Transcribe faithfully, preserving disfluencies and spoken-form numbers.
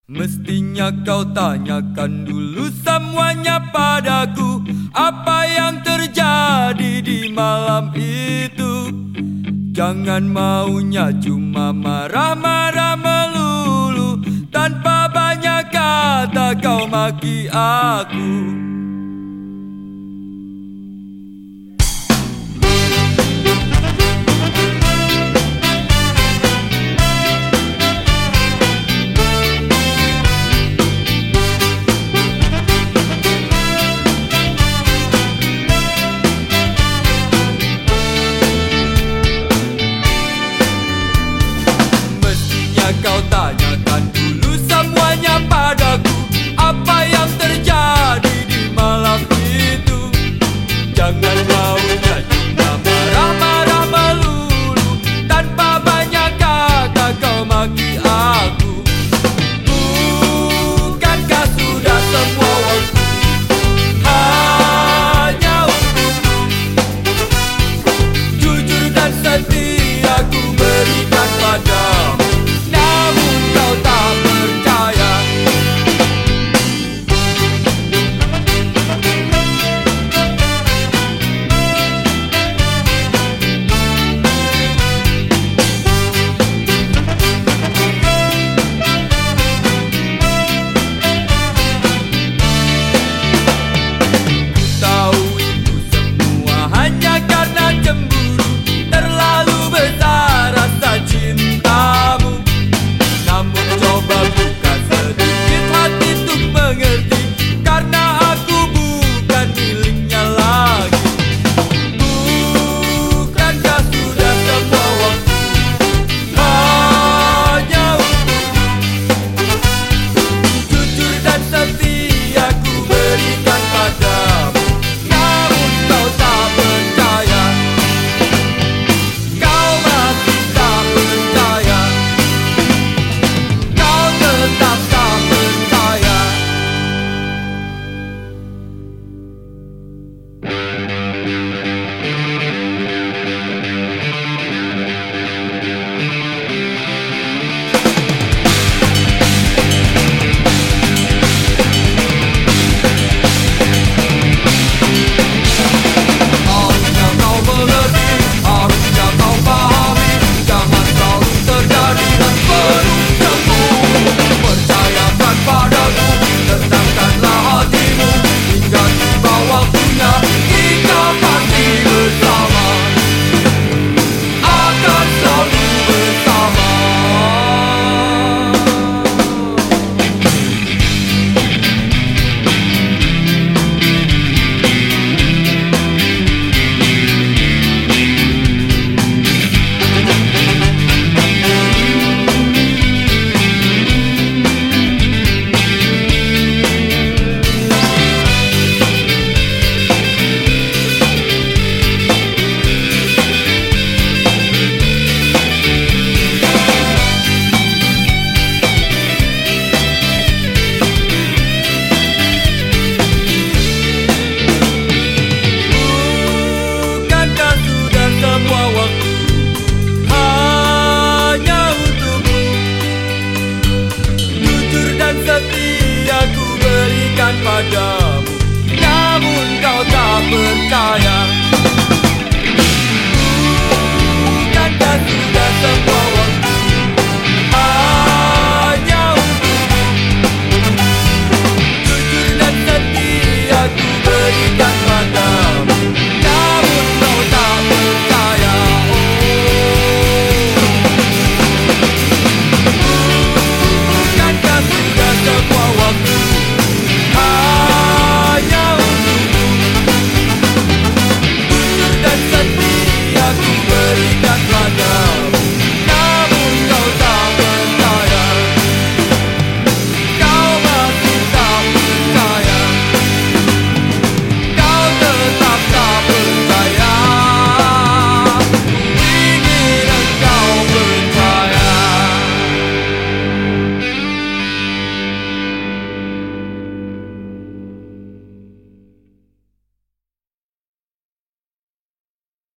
Mestinya kau tanyakan dulu semuanya padaku, apa yang terjadi di malam itu. Jangan maunya cuma marah-marah melulu, tanpa banyak kata kau maki aku. Kau tanyakan dulu semuanya padaku, apa yang terjadi di malam itu. Jangan maunya cuma marah-marah melulu, tanpa banyak kata kau maki aku. Bukankah sudah semua waktu hanya untukmu? Jujur dan setia ku berikan padamu, setia ku berikan padamu, namun kau tak percaya.